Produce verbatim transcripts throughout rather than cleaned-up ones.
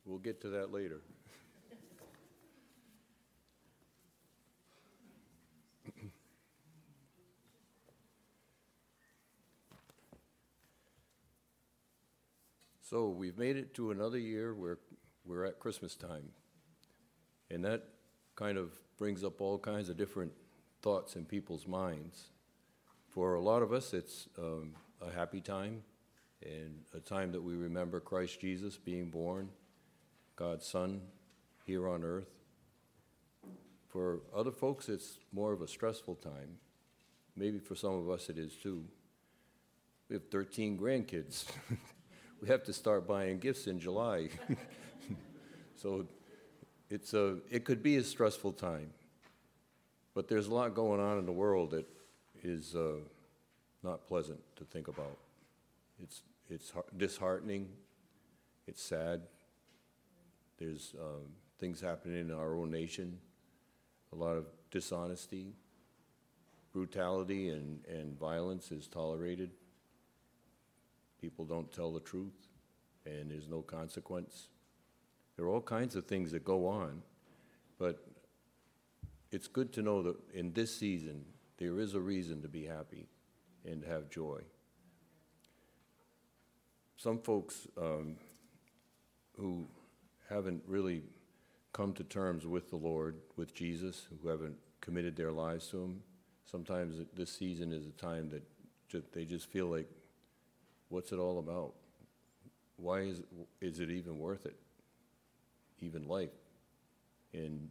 We'll get to that later. So we've made it to another year where we're at Christmas time. And that kind of brings up all kinds of different thoughts in people's minds. For a lot of us, it's um, a happy time and a time that we remember Christ Jesus being born, God's Son, here on earth. For other folks, it's more of a stressful time. Maybe for some of us it is too. We have thirteen grandkids. We have to start buying gifts in July. So it's a, it could be a stressful time. But there's a lot going on in the world that is uh, not pleasant to think about. It's, it's disheartening. It's sad. There's um, things happening in our own nation, a lot of dishonesty, brutality, and, and violence is tolerated. People don't tell the truth, and there's no consequence. There are all kinds of things that go on, but it's good to know that in this season, there is a reason to be happy and to have joy. Some folks um, who haven't really come to terms with the Lord, with Jesus, who haven't committed their lives to Him, sometimes this season is a time that ju- they just feel like, what's it all about? Why is is it even worth it? Even life? And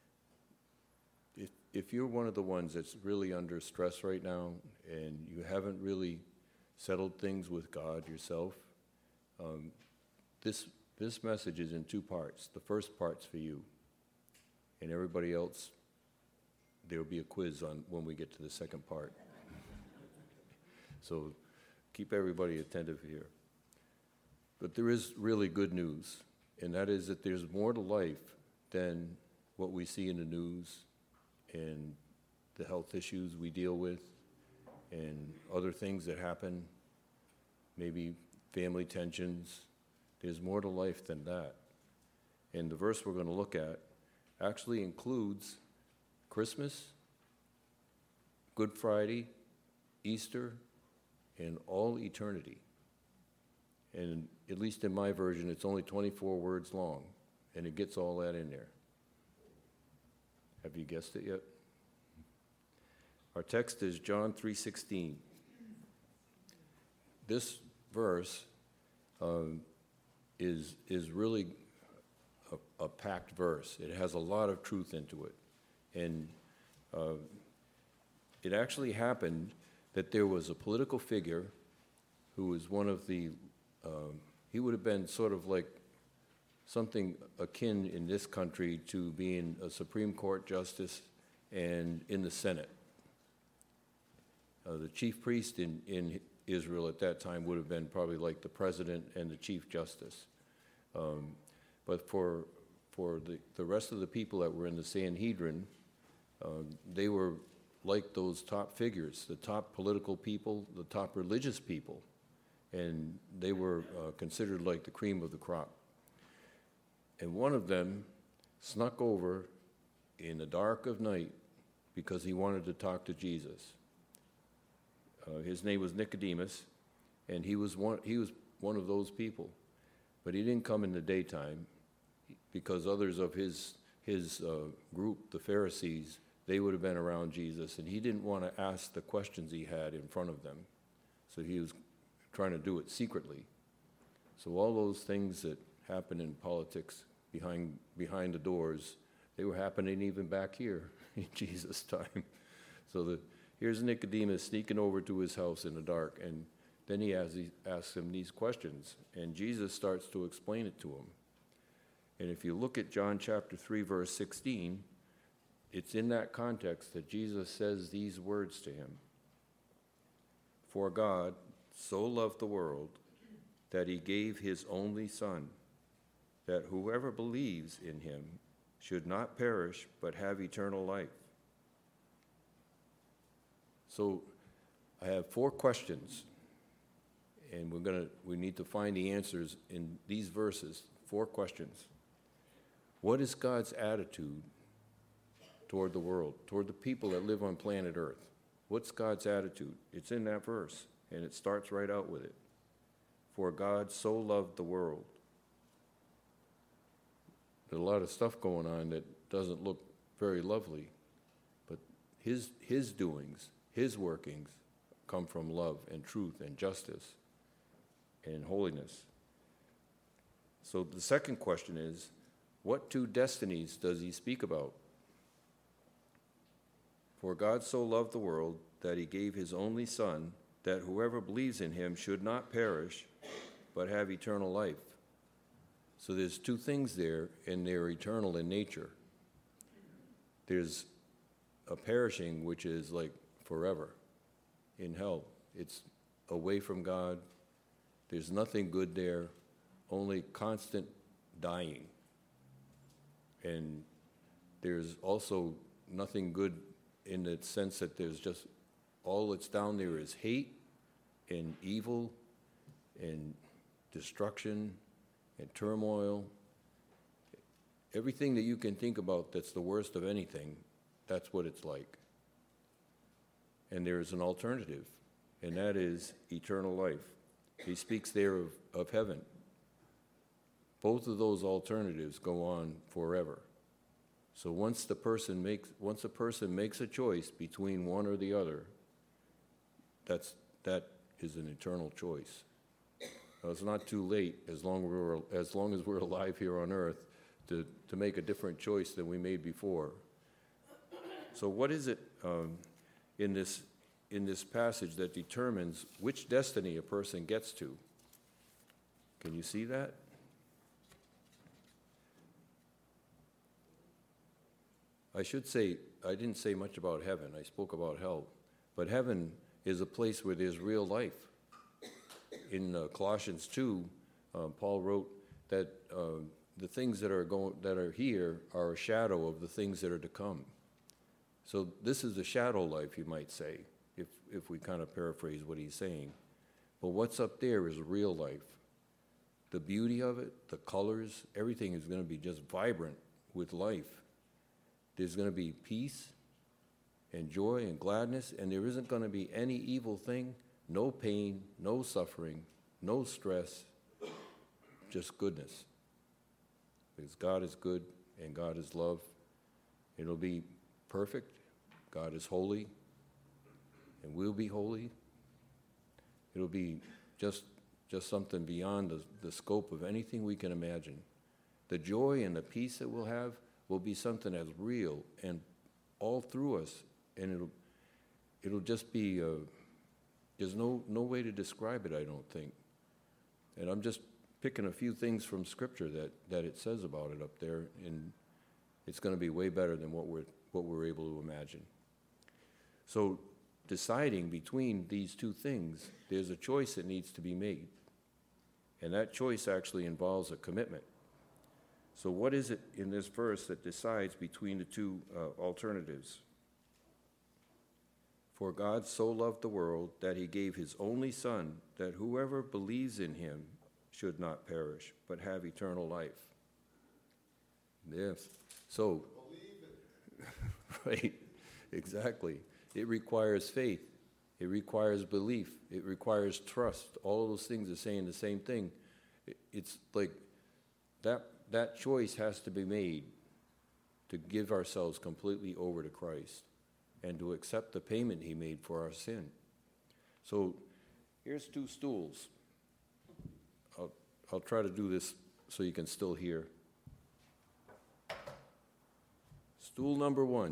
if if you're one of the ones that's really under stress right now and you haven't really settled things with God yourself, um, this this message is in two parts. The first part's for you, and everybody else, there will be a quiz on when we get to the second part. So keep everybody attentive here. But there is really good news, and that is that there's more to life than what we see in the news and the health issues we deal with and other things that happen, maybe family tensions. There's more to life than that. And the verse we're going to look at actually includes Christmas, Good Friday, Easter, and all eternity. And at least in my version, it's only twenty-four words long, and it gets all that in there. Have you guessed it yet? Our text is John three sixteen. This verse um, is is really a, a packed verse. It has a lot of truth into it. And uh, it actually happened that there was a political figure who was one of the, um, he would have been sort of like something akin in this country to being a Supreme Court justice and in the Senate. Uh, the chief priest in, in Israel at that time would have been probably like the president and the chief justice. Um, but for for the, the rest of the people that were in the Sanhedrin, um, they were like those top figures, the top political people, the top religious people, and they were uh, considered like the cream of the crop. And one of them snuck over in the dark of night because he wanted to talk to Jesus. Uh, his name was Nicodemus, and he was one, he was one of those people. But he didn't come in the daytime because others of his, his uh, group, the Pharisees, they would have been around Jesus, and he didn't want to ask the questions he had in front of them. So he was trying to do it secretly. So all those things that happen in politics behind behind the doors, they were happening even back here in Jesus' time. So the, here's Nicodemus sneaking over to his house in the dark, and then he asks, he asks him these questions, and Jesus starts to explain it to him. And if you look at John chapter three, verse sixteen, it's in that context that Jesus says these words to him. For God so loved the world that he gave his only Son, that whoever believes in him should not perish but have eternal life. So I have four questions, and we're gonna we need to find the answers in these verses. four questions. What is God's attitude toward the world, toward the people that live on planet Earth? What's God's attitude? It's in that verse, and it starts right out with it. For God so loved the world. There's a lot of stuff going on that doesn't look very lovely, but his, his doings, his workings come from love and truth and justice and holiness. So the second question is, what two destinies does he speak about? For God so loved the world that he gave his only Son, that whoever believes in him should not perish, but have eternal life. So there's two things there, and they're eternal in nature. There's a perishing, which is like forever in hell. It's away from God. There's nothing good there, only constant dying. And there's also nothing good in the sense that there's just, all that's down there is hate and evil and destruction and turmoil. Everything that you can think about that's the worst of anything, that's what it's like. And there's an alternative, and that is eternal life. He speaks there of, of heaven. Both of those alternatives go on forever. So once the person makes once a person makes a choice between one or the other, that's that is an eternal choice. Now, it's not too late, as long as we're as long as we're alive here on earth, to to make a different choice than we made before. So what is it um, in this in this passage that determines which destiny a person gets to? Can you see that? I should say, I didn't say much about heaven. I spoke about hell. But heaven is a place where there's real life. In uh, Colossians two, uh, Paul wrote that uh, the things that are going, that are here are a shadow of the things that are to come. So this is a shadow life, you might say, if if we kind of paraphrase what he's saying. But what's up there is real life. The beauty of it, the colors, everything is going to be just vibrant with life. There's going to be peace and joy and gladness, and there isn't going to be any evil thing, no pain, no suffering, no stress, just goodness. Because God is good and God is love. It'll be perfect. God is holy, and we'll be holy. It'll be just just something beyond the, the scope of anything we can imagine. The joy and the peace that we'll have will be something that's real and all through us, and it'll it'll just be, uh, there's no, no way to describe it, I don't think. And I'm just picking a few things from Scripture that, that it says about it up there, and it's going to be way better than what we're, what we're able to imagine. So deciding between these two things, there's a choice that needs to be made. And that choice actually involves a commitment. So what is it in this verse that decides between the two uh, alternatives? For God so loved the world that he gave his only Son, that whoever believes in him should not perish, but have eternal life. Yes. So, right, exactly. It requires faith. It requires belief. It requires trust. All of those things are saying the same thing. It's like that that choice has to be made to give ourselves completely over to Christ and to accept the payment he made for our sin. So here's two stools. I'll, I'll try to do this so you can still hear. Stool number one.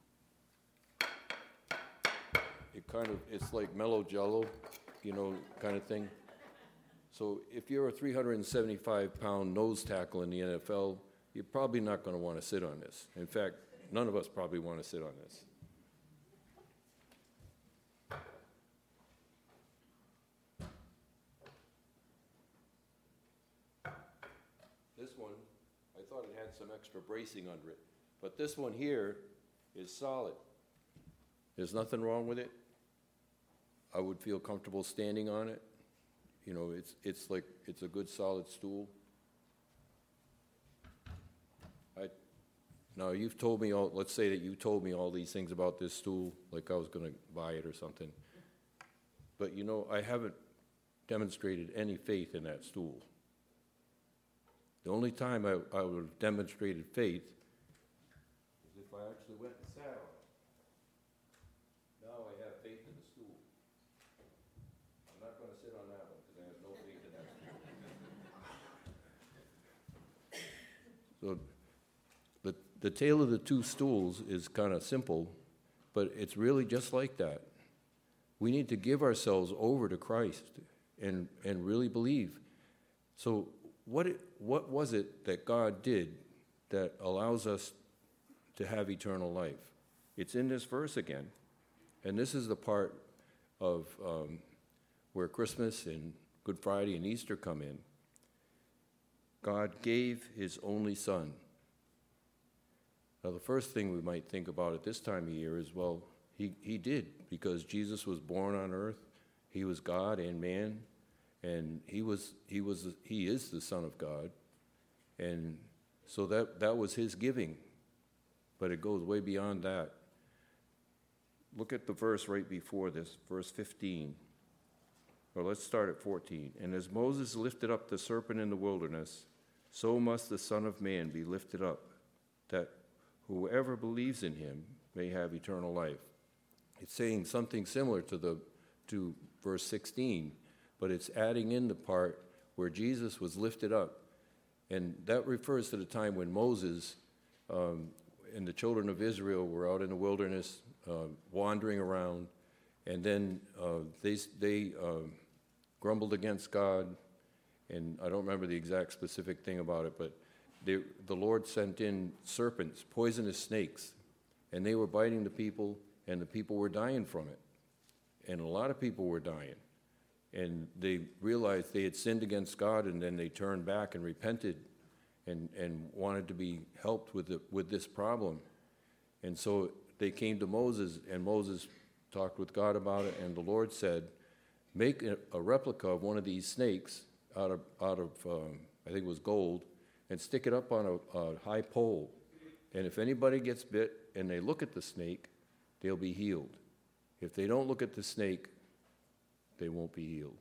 It kind of, it's like mellow jello, you know, kind of thing. So if you're a three hundred seventy-five pound nose tackle in the N F L, you're probably not going to want to sit on this. In fact, none of us probably want to sit on this. This one, I thought it had some extra bracing under it, but this one here is solid. There's nothing wrong with it. I would feel comfortable standing on it. You know, it's it's like, it's a good solid stool. Now, you've told me all, let's say that you told me all these things about this stool, like I was going to buy it or something. But, you know, I haven't demonstrated any faith in that stool. The only time I, I would have demonstrated faith is if I actually went and sat on it. Now I have faith in the stool. I'm not going to sit on that one because I have no faith in that stool. So the, the tale of the two stools is kind of simple, but it's really just like that. We need to give ourselves over to Christ and, and really believe. So what it, what was it that God did that allows us to have eternal life? It's in this verse again. And this is the part of um, where Christmas and Good Friday and Easter come in. God gave his only Son. Now, the first thing we might think about at this time of year is, well, he, he did, because Jesus was born on earth. He was God and man, and he was he was he is the Son of God, and so that that was his giving. But it goes way beyond that. Look at the verse right before this, verse fifteen. Well, let's start at fourteen. And as Moses lifted up the serpent in the wilderness, so must the Son of Man be lifted up, that whoever believes in him may have eternal life. It's saying something similar to the to verse sixteen, but it's adding in the part where Jesus was lifted up. And that refers to the time when Moses um, and the children of Israel were out in the wilderness, uh, wandering around, and then uh, they, they uh, grumbled against God, and I don't remember the exact specific thing about it, but they, the Lord sent in serpents, poisonous snakes, and they were biting the people, and the people were dying from it. And a lot of people were dying. And they realized they had sinned against God, and then they turned back and repented and, and wanted to be helped with, the, with this problem. And so they came to Moses, and Moses talked with God about it, and the Lord said, make a, a replica of one of these snakes out of, out of um, I think it was gold, and stick it up on a, a high pole. And if anybody gets bit and they look at the snake, they'll be healed. If they don't look at the snake, they won't be healed.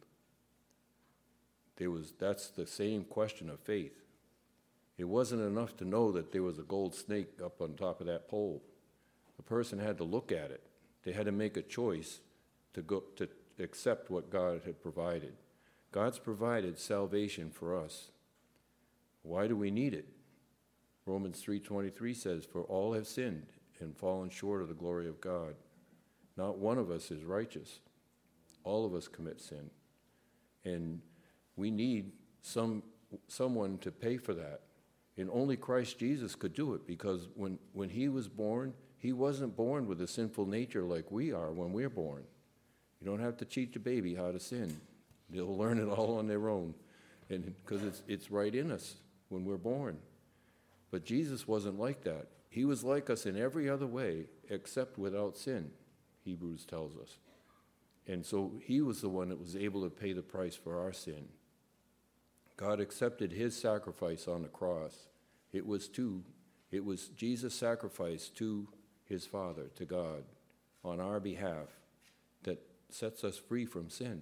There was, that's the same question of faith. It wasn't enough to know that there was a gold snake up on top of that pole. The person had to look at it. They had to make a choice to go to accept what God had provided. God's provided salvation for us. Why do we need it? Romans three twenty-three says, for all have sinned and fallen short of the glory of God. Not one of us is righteous. All of us commit sin. And we need some someone to pay for that. And only Christ Jesus could do it, because when, when he was born, he wasn't born with a sinful nature like we are when we're born. You don't have to teach a baby how to sin. They'll learn it all on their own, and because it's, it's right in us when we're born. But Jesus wasn't like that. He was like us in every other way except without sin, Hebrews tells us. And so he was the one that was able to pay the price for our sin. God accepted his sacrifice on the cross. It was to, it was Jesus' sacrifice to his Father, to God, on our behalf, that sets us free from sin.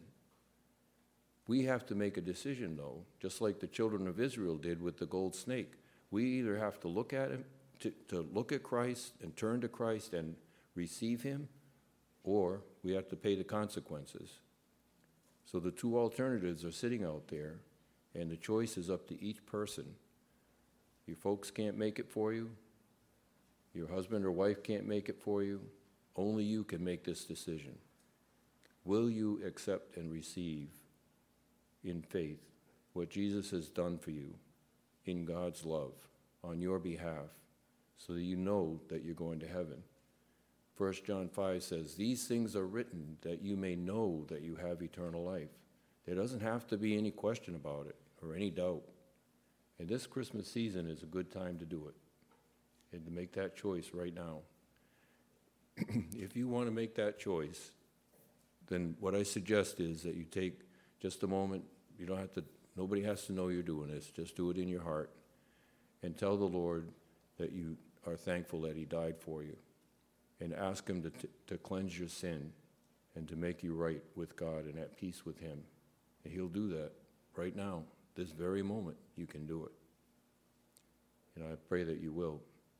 We have to make a decision, though, just like the children of Israel did with the gold snake. We either have to look at him, to, to look at Christ and turn to Christ and receive him, or we have to pay the consequences. So the two alternatives are sitting out there, and the choice is up to each person. Your folks can't make it for you. Your husband or wife can't make it for you. Only you can make this decision. Will you accept and receive in faith what Jesus has done for you in God's love on your behalf, so that you know that you're going to heaven? First John five says, these things are written that you may know that you have eternal life. There doesn't have to be any question about it or any doubt. And this Christmas season is a good time to do it and to make that choice right now. If you want to make that choice, then what I suggest is that you take just a moment. You don't have to, nobody has to know you're doing this. Just do it in your heart and tell the Lord that you are thankful that he died for you, and ask him to, t- to cleanse your sin and to make you right with God and at peace with him. And he'll do that right now, this very moment. You can do it. And I pray that you will.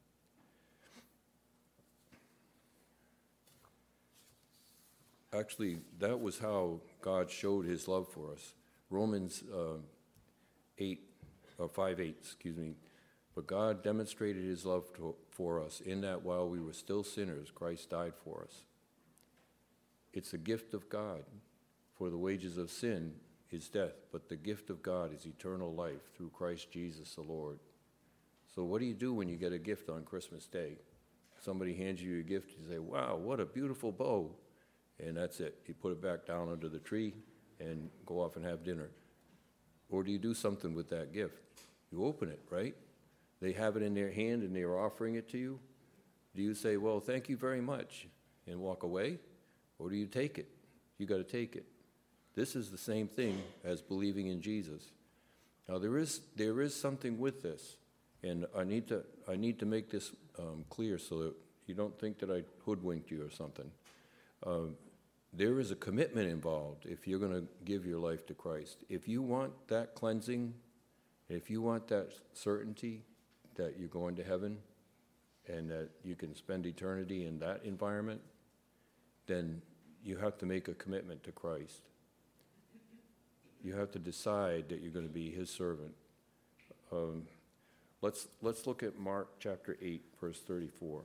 Actually, that was how God showed his love for us. Romans uh, eight, or five eight, excuse me. But God demonstrated his love to, for us in that while we were still sinners, Christ died for us. It's a gift of God. For the wages of sin is death, but the gift of God is eternal life through Christ Jesus the Lord. So what do you do when you get a gift on Christmas Day? Somebody hands you a gift, you say, wow, what a beautiful bow. And that's it. You put it back down under the tree and go off and have dinner. Or do you do something with that gift? You open it, right? They have it in their hand and they're offering it to you. Do you say, well, thank you very much, and walk away? Or do you take it? You got to take it. This is the same thing as believing in Jesus. Now, there is there is something with this, and I need to I need to make this um, clear so that you don't think that I hoodwinked you or something. Um, there is a commitment involved if you're going to give your life to Christ. If you want that cleansing, if you want that certainty that you're going to heaven and that you can spend eternity in that environment, then you have to make a commitment to Christ. You have to decide that you're going to be his servant. Um, let's, let's look at Mark chapter eight, verse thirty-four.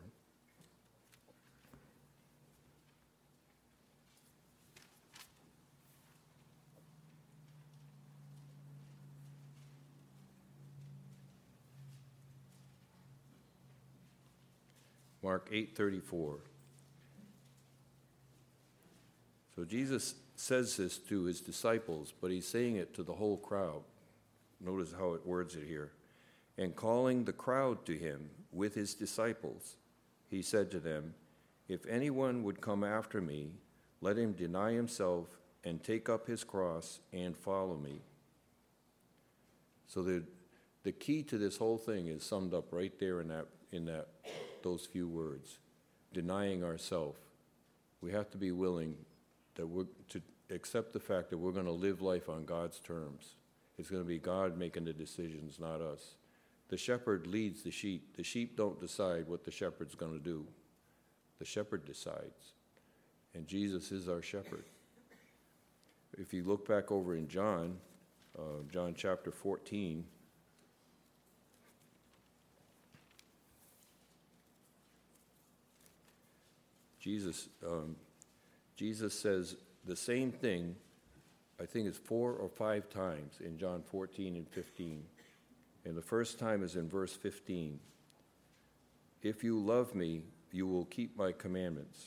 Mark eight thirty-four. So Jesus says this to his disciples, but he's saying it to the whole crowd. Notice how it words it here. And calling the crowd to him with his disciples, he said to them, if anyone would come after me, let him deny himself and take up his cross and follow me. So the the key to this whole thing is summed up right there in that in that those few words. Denying ourselves. We have to be willing that we're to accept the fact that we're going to live life on God's terms. It's going to be God making the decisions, not us. The shepherd leads the sheep. The sheep don't decide what the shepherd's going to do. The shepherd decides. And Jesus is our shepherd. If you look back over in John, uh, John chapter fourteen, Jesus, um, Jesus says the same thing, I think it's four or five times in John fourteen and fifteen. And the first time is in verse fifteen. If you love me, you will keep my commandments.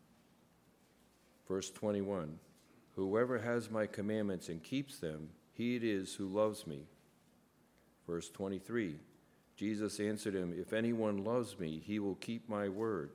Verse twenty-one, whoever has my commandments and keeps them, he it is who loves me. Verse twenty-three, Jesus answered him, if anyone loves me, he will keep my word.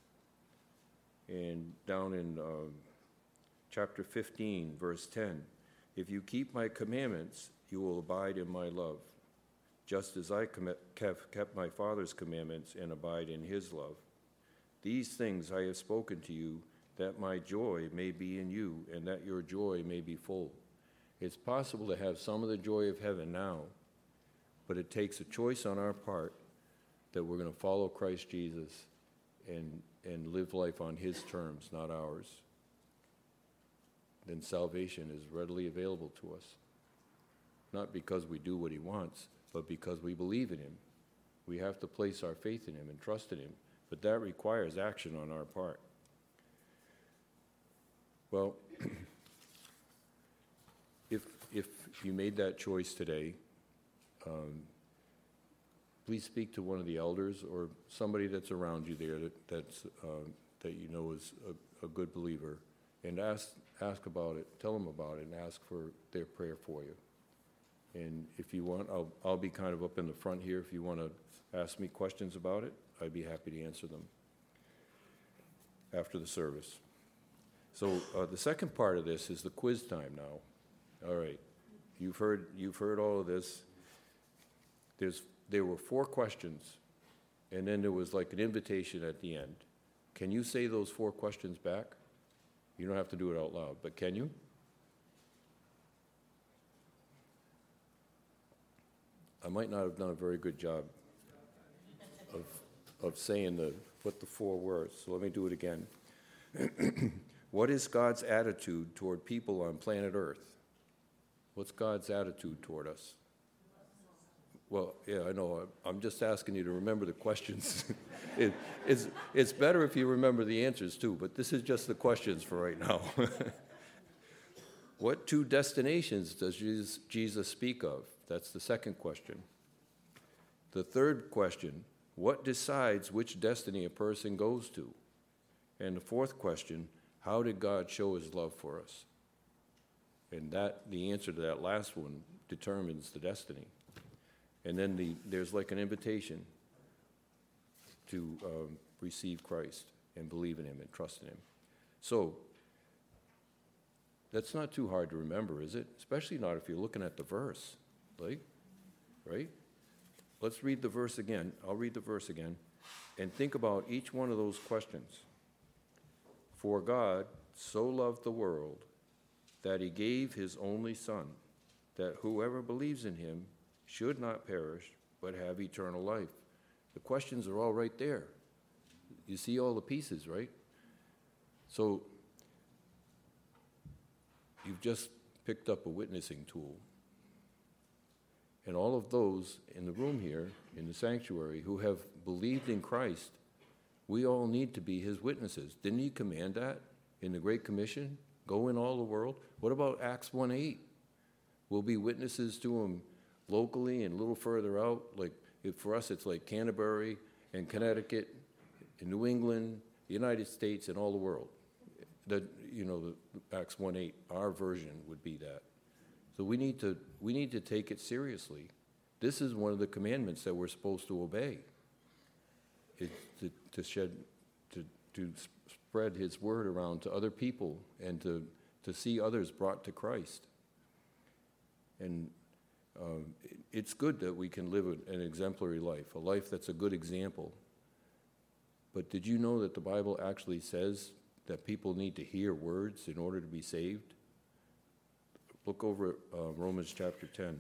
And down in uh, chapter fifteen, verse ten, if you keep my commandments, you will abide in my love, just as I com- have kept my Father's commandments and abide in his love. These things I have spoken to you, that my joy may be in you, and that your joy may be full. It's possible to have some of the joy of heaven now, but it takes a choice on our part that we're going to follow Christ Jesus and and live life on his terms, not ours. Then salvation is readily available to us. Not because we do what he wants, but because we believe in him. We have to place our faith in him and trust in him, but that requires action on our part. Well, if if you made that choice today, um, please speak to one of the elders or somebody that's around you there that that's uh, that you know is a, a good believer, and ask ask about it. Tell them about it and ask for their prayer for you. And if you want, I'll I'll be kind of up in the front here. If you want to ask me questions about it, I'd be happy to answer them after the service. So uh, the second part of this is the quiz time now. All right, you've heard you've heard all of this. There's There were four questions, and then there was like an invitation at the end. Can you say those four questions back? You don't have to do it out loud, but can you? I might not have done a very good job of, of saying the, what the four were, so let me do it again. What is God's attitude toward people on planet Earth? What's God's attitude toward us? Well, yeah, I know. I'm just asking you to remember the questions. it, it's, it's better if you remember the answers, too, but this is just the questions for right now. What two destinations does Jesus, Jesus speak of? That's the second question. The third question, what decides which destiny a person goes to? And the fourth question, how did God show his love for us? And that the answer to that last one determines the destiny. And then the, there's like an invitation to um, receive Christ and believe in him and trust in him. So that's not too hard to remember, is it? Especially not if you're looking at the verse, like, right? Let's read the verse again. I'll read the verse again. And think about each one of those questions. For God so loved the world that he gave his only Son, that whoever believes in him should not perish, but have eternal life. The questions are all right there. You see all the pieces, right? So you've just picked up a witnessing tool. And all of those in the room here, in the sanctuary, who have believed in Christ, we all need to be his witnesses. Didn't he command that in the Great Commission? Go in all the world. What about Acts one eight? We'll be witnesses to him locally and a little further out. Like if for us, it's like Canterbury and Connecticut, and New England, the United States, and all the world. That, you know, the Acts one eight, our version would be that. So we need to we need to take it seriously. This is one of the commandments that we're supposed to obey. It's to, to shed to to spread his word around to other people and to to see others brought to Christ. And um, it, it's good that we can live an exemplary life, a life that's a good example. But did you know that the Bible actually says that people need to hear words in order to be saved? Look over at uh, Romans chapter ten.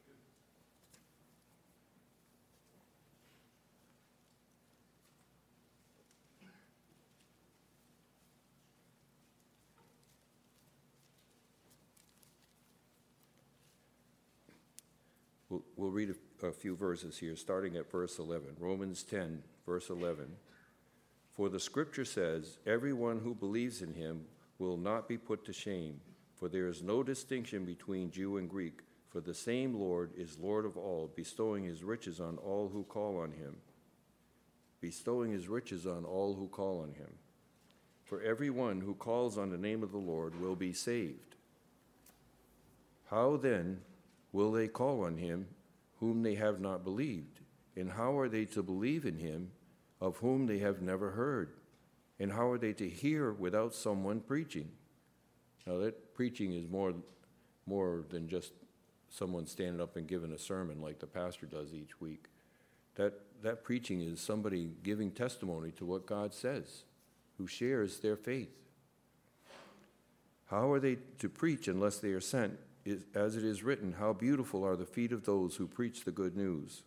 We'll, we'll read a, a few verses here, starting at verse eleven. Romans ten, verse eleven. For the scripture says, everyone who believes in him will not be put to shame, for there is no distinction between Jew and Greek, for the same Lord is Lord of all, bestowing his riches on all who call on him. Bestowing his riches on all who call on him. For everyone who calls on the name of the Lord will be saved. How then will they call on him whom they have not believed? And how are they to believe in him of whom they have never heard? And how are they to hear without someone preaching? Now that preaching is more, more than just someone standing up and giving a sermon like the pastor does each week. That, that preaching is somebody giving testimony to what God says, who shares their faith. How are they to preach unless they are sent? As it is written, how beautiful are the feet of those who preach the good news.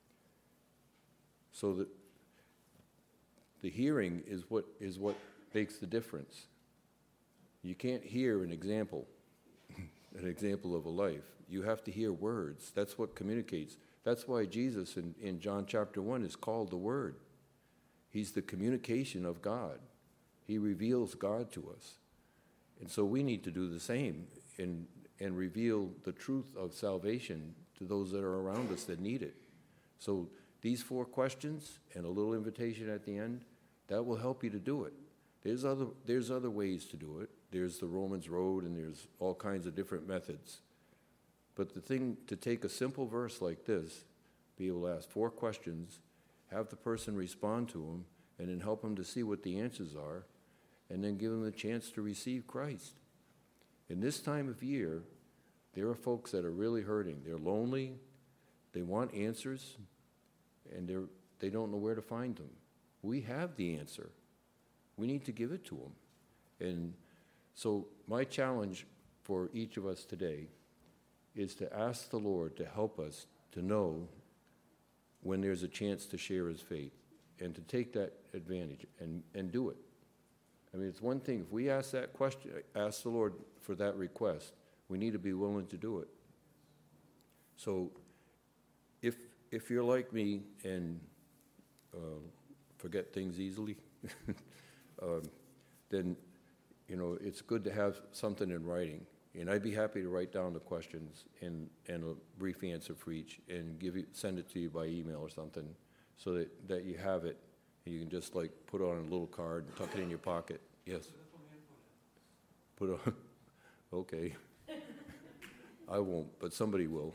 So that the hearing is what is what makes the difference. You can't hear an example, an example of a life. You have to hear words. That's what communicates. That's why Jesus in, in John chapter one is called the Word. He's the communication of God. He reveals God to us. And so we need to do the same and, and reveal the truth of salvation to those that are around us that need it. So these four questions and a little invitation at the end, that will help you to do it. There's other, there's other ways to do it. There's the Romans Road, and there's all kinds of different methods. But the thing, to take a simple verse like this, be able to ask four questions, have the person respond to them, and then help them to see what the answers are, and then give them the chance to receive Christ. In this time of year, there are folks that are really hurting. They're lonely, they want answers, and they're they don't know where to find them. We have the answer. We need to give it to them. And so my challenge for each of us today is to ask the Lord to help us to know when there's a chance to share his faith and to take that advantage and, and do it. I mean, it's one thing, if we ask that question, ask the Lord for that request, we need to be willing to do it. So if if you're like me and uh, forget things easily, um, then, you know, it's good to have something in writing. And I'd be happy to write down the questions and, and a brief answer for each and give you, send it to you by email or something so that, that you have it and you can just like put it on a little card and tuck it in your pocket. Yes? Put it on, okay. I won't, but somebody will.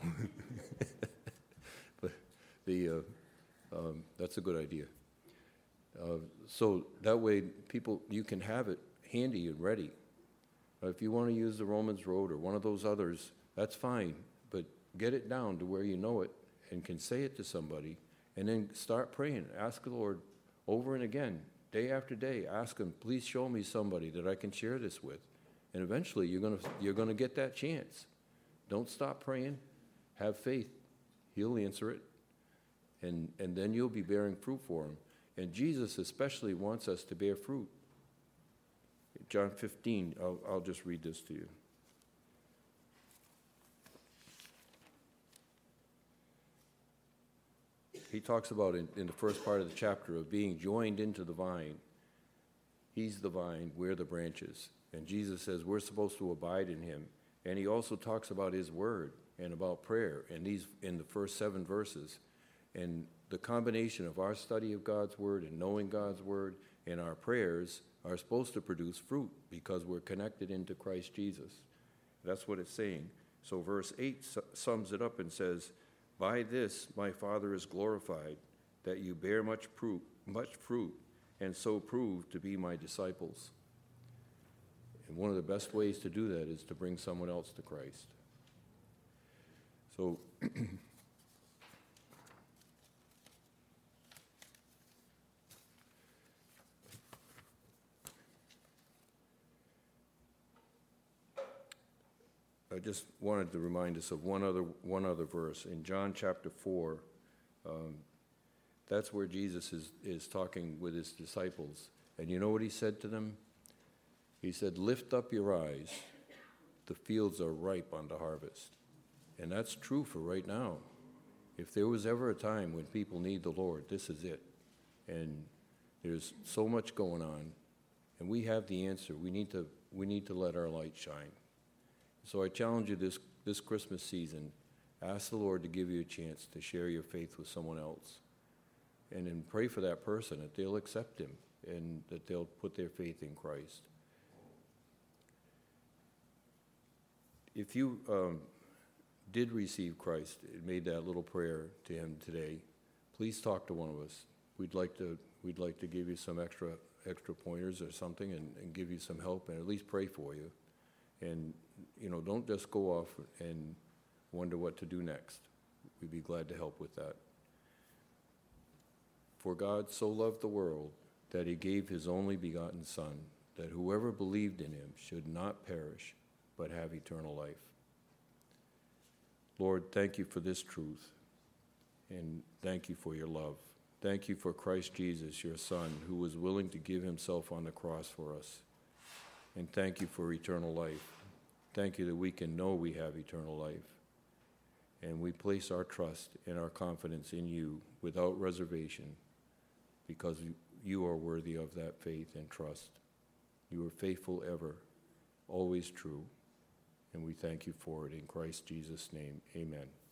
But the, uh, um, that's a good idea. Uh, so that way people, you can have it handy and ready. If you want to use the Romans Road or one of those others, that's fine, but get it down to where you know it and can say it to somebody, and then start praying. Ask the Lord over and again, day after day. Ask him, please show me somebody that I can share this with. And eventually you're going to you're going to get that chance. Don't stop praying. Have faith. He'll answer it, and and then you'll be bearing fruit for him. And Jesus especially wants us to bear fruit. John fifteen, I'll, I'll just read this to you. He talks about in, in the first part of the chapter of being joined into the vine. He's the vine, we're the branches. And Jesus says we're supposed to abide in him. And he also talks about his word and about prayer and these in the first seven verses. And the combination of our study of God's word and knowing God's word and our prayers are supposed to produce fruit because we're connected into Christ Jesus. That's what it's saying. So verse eight su- sums it up and says, by this my Father is glorified, that you bear much fruit, much fruit, and so prove to be my disciples. And one of the best ways to do that is to bring someone else to Christ. So I just wanted to remind us of one other one other verse in John chapter four. Um, that's where Jesus is, is talking with his disciples. And you know what he said to them? He said, lift up your eyes. The fields are ripe unto harvest. And that's true for right now. If there was ever a time when people need the Lord, this is it. And there's so much going on. And we have the answer. We need to, we need to let our light shine. So I challenge you this, this Christmas season, ask the Lord to give you a chance to share your faith with someone else. And then pray for that person that they'll accept him and that they'll put their faith in Christ. If you um, did receive Christ and made that little prayer to him today, please talk to one of us. We'd like to, we'd like to give you some extra, extra pointers or something and, and give you some help and at least pray for you. And, you know, don't just go off and wonder what to do next. We'd be glad to help with that. For God so loved the world that he gave his only begotten Son, that whoever believed in him should not perish, but have eternal life. Lord, thank you for this truth, and thank you for your love. Thank you for Christ Jesus, your Son, who was willing to give himself on the cross for us. And thank you for eternal life. Thank you that we can know we have eternal life. And we place our trust and our confidence in you without reservation because you are worthy of that faith and trust. You are faithful ever, always true. And we thank you for it in Christ Jesus' name. Amen.